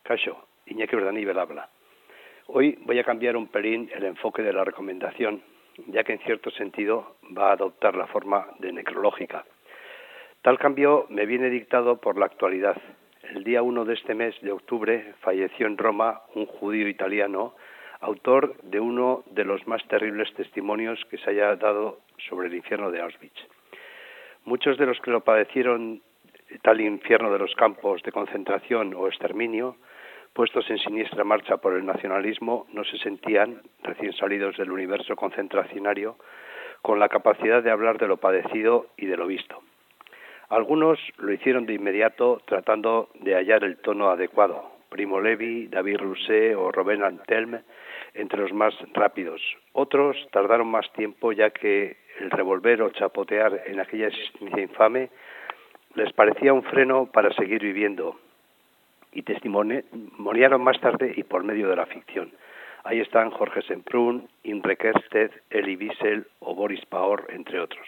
Kaixo, Iñaki Urdaníbal habla. Hoy voy a cambiar un pelín el enfoque de la recomendación, ya que en cierto sentido va a adoptar la forma de necrológica. Tal cambio me viene dictado por la actualidad. El día 1 de este mes de octubre falleció en Roma un judío italiano, autor de uno de los más terribles testimonios que se haya dado sobre el infierno de Auschwitz. Muchos de los que lo padecieron, tal infierno de los campos de concentración o exterminio, puestos en siniestra marcha por el nacionalismo, no se sentían, recién salidos del universo concentracionario, con la capacidad de hablar de lo padecido y de lo visto. Algunos lo hicieron de inmediato tratando de hallar el tono adecuado. Primo Levi, David Rousset o Robert Antelme, entre los más rápidos. Otros tardaron más tiempo, ya que el revolver o chapotear en aquella existencia infame les parecía un freno para seguir viviendo, y testimoniaron más tarde y por medio de la ficción. Ahí están Jorge Semprún, Imre Kertész, Elie Wiesel o Boris Paor, entre otros.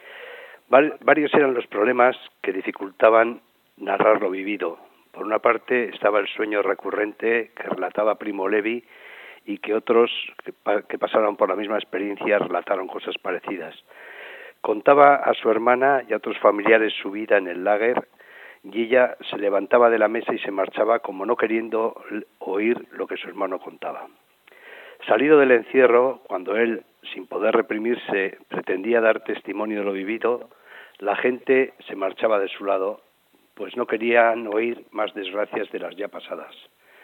Varios eran los problemas que dificultaban narrar lo vivido. Por una parte estaba el sueño recurrente que relataba Primo Levi y que otros que pasaron por la misma experiencia relataron cosas parecidas. Contaba a su hermana y a otros familiares su vida en el lager, y ella se levantaba de la mesa y se marchaba como no queriendo oír lo que su hermano contaba. Salido del encierro, cuando él, sin poder reprimirse, pretendía dar testimonio de lo vivido, la gente se marchaba de su lado, pues no querían oír más desgracias de las ya pasadas.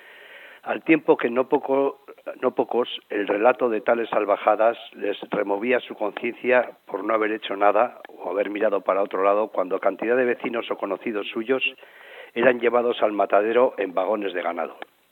Al tiempo que no pocos, el relato de tales salvajadas les removía su conciencia por no haber hecho nada o haber mirado para otro lado cuando cantidad de vecinos o conocidos suyos eran llevados al matadero en vagones de ganado.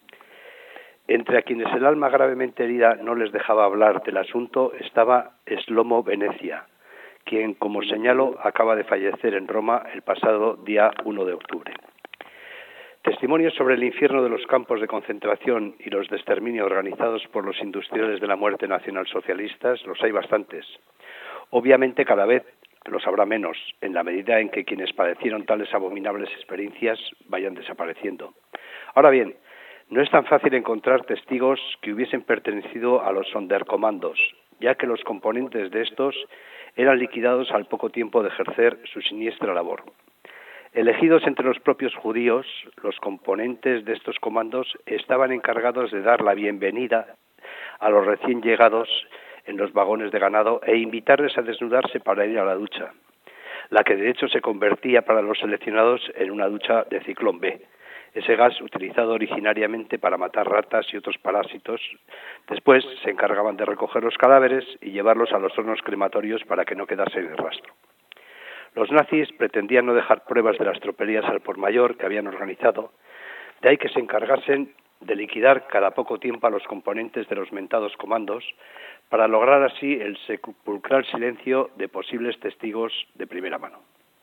Entre a quienes el alma gravemente herida no les dejaba hablar del asunto estaba Shlomo Venecia, quien, como señalo, acaba de fallecer en Roma el pasado día 1 de octubre. Testimonios sobre el infierno de los campos de concentración y los de exterminio organizados por los industriales de la muerte nacionalsocialistas los hay bastantes. Obviamente cada vez los habrá menos, en la medida en que quienes padecieron tales abominables experiencias vayan desapareciendo. Ahora bien, no es tan fácil encontrar testigos que hubiesen pertenecido a los Sonderkommandos, ya que los componentes de estos eran liquidados al poco tiempo de ejercer su siniestra labor. Elegidos entre los propios judíos, los componentes de estos comandos estaban encargados de dar la bienvenida a los recién llegados en los vagones de ganado e invitarles a desnudarse para ir a la ducha, la que de hecho se convertía para los seleccionados en una ducha de ciclón B, ese gas utilizado originariamente para matar ratas y otros parásitos. Después se encargaban de recoger los cadáveres y llevarlos a los hornos crematorios para que no quedase de rastro. Los nazis pretendían no dejar pruebas de las tropelías al por mayor que habían organizado, de ahí que se encargasen de liquidar cada poco tiempo a los componentes de los mentados comandos para lograr así el sepulcral silencio de posibles testigos de primera mano.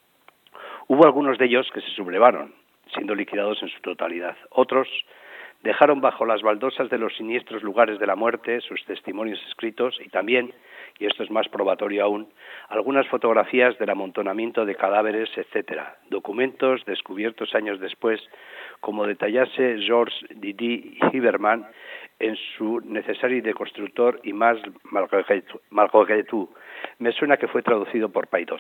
Hubo algunos de ellos que se sublevaron, siendo liquidados en su totalidad. Otros dejaron bajo las baldosas de los siniestros lugares de la muerte sus testimonios escritos y también, y esto es más probatorio aún, algunas fotografías del amontonamiento de cadáveres, etcétera, documentos descubiertos años después, como detallase Georges Didi Hiberman en su Necesario de Constructor y más Malgré-tout. Me suena que fue traducido por Paidós,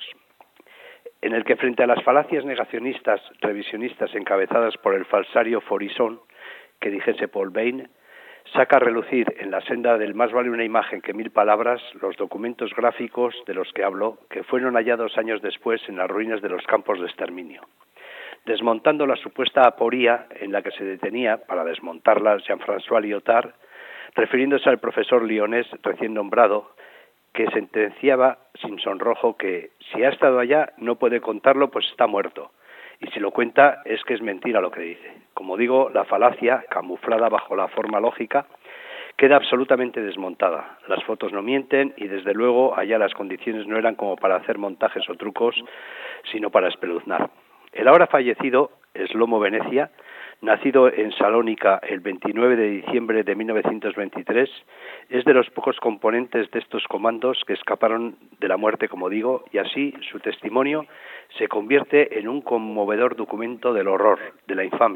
en el que frente a las falacias negacionistas, revisionistas encabezadas por el falsario Faurisson, que dijese Paul Bain, saca a relucir en la senda del más vale una imagen que 1000 palabras los documentos gráficos de los que hablo, que fueron hallados años después en las ruinas de los campos de exterminio. Desmontando la supuesta aporía en la que se detenía, para desmontarla Jean-François Lyotard, refiriéndose al profesor lyonés recién nombrado, que sentenciaba sin sonrojo que si ha estado allá no puede contarlo pues está muerto. Y si lo cuenta es que es mentira lo que dice. Como digo, la falacia, camuflada bajo la forma lógica, queda absolutamente desmontada. Las fotos no mienten y desde luego allá las condiciones no eran como para hacer montajes o trucos, sino para espeluznar. El ahora fallecido, Shlomo Venecia, nacido en Salónica el 29 de diciembre de 1923, es de los pocos componentes de estos comandos que escaparon de la muerte, como digo, y así su testimonio se convierte en un conmovedor documento del horror, de la infamia,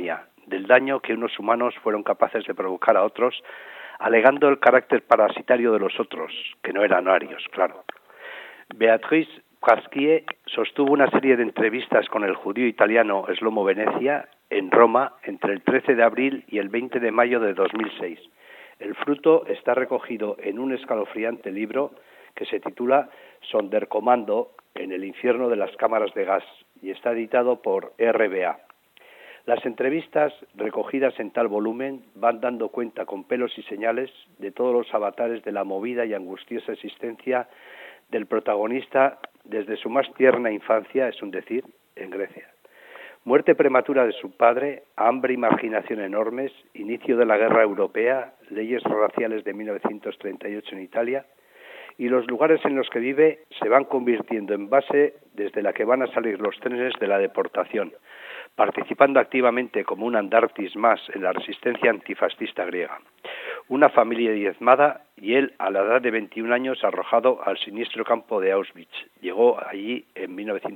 del daño que unos humanos fueron capaces de provocar a otros, alegando el carácter parasitario de los otros, que no eran arios, claro. Beatrice Pasquier sostuvo una serie de entrevistas con el judío italiano Shlomo Venezia en Roma entre el 13 de abril y el 20 de mayo de 2006. El fruto está recogido en un escalofriante libro que se titula Sonderkommando en el infierno de las cámaras de gas y está editado por RBA. Las entrevistas recogidas en tal volumen van dando cuenta con pelos y señales de todos los avatares de la movida y angustiosa existencia del protagonista desde su más tierna infancia, es un decir, en Grecia. Muerte prematura de su padre, hambre y marginación enormes, inicio de la guerra europea, leyes raciales de 1938 en Italia, y los lugares en los que vive se van convirtiendo en base desde la que van a salir los trenes de la deportación, participando activamente como un andartis más en la resistencia antifascista griega. Una familia diezmada y él, a la edad de 21 años, arrojado al siniestro campo de Auschwitz. Llegó allí en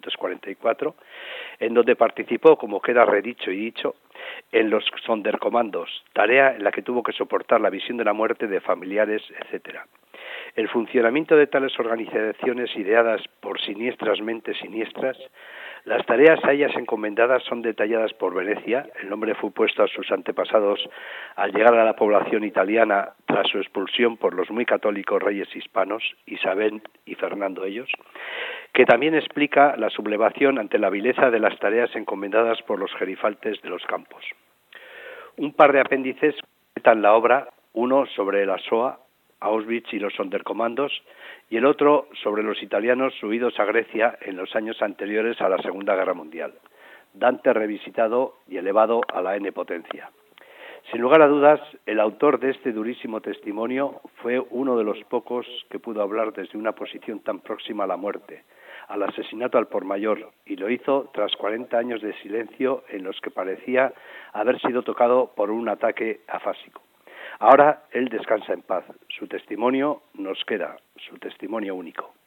1944, en donde participó, como queda redicho y dicho, en los Sonderkommandos, tarea en la que tuvo que soportar la visión de la muerte de familiares, etcétera. El funcionamiento de tales organizaciones ideadas por siniestras mentes siniestras, las tareas a ellas encomendadas son detalladas por Venezia. El nombre fue puesto a sus antepasados al llegar a la población italiana tras su expulsión por los muy católicos reyes hispanos, Isabel y Fernando ellos, que también explica la sublevación ante la vileza de las tareas encomendadas por los gerifaltes de los campos. Un par de apéndices completan la obra, uno sobre la Shoah, Auschwitz y los Sonderkommandos, y el otro sobre los italianos huidos a Grecia en los años anteriores a la Segunda Guerra Mundial. Dante revisitado y elevado a la N potencia. Sin lugar a dudas, el autor de este durísimo testimonio fue uno de los pocos que pudo hablar desde una posición tan próxima a la muerte, al asesinato al por mayor, y lo hizo tras 40 años de silencio en los que parecía haber sido tocado por un ataque afásico. Ahora él descansa en paz. Su testimonio nos queda, su testimonio único.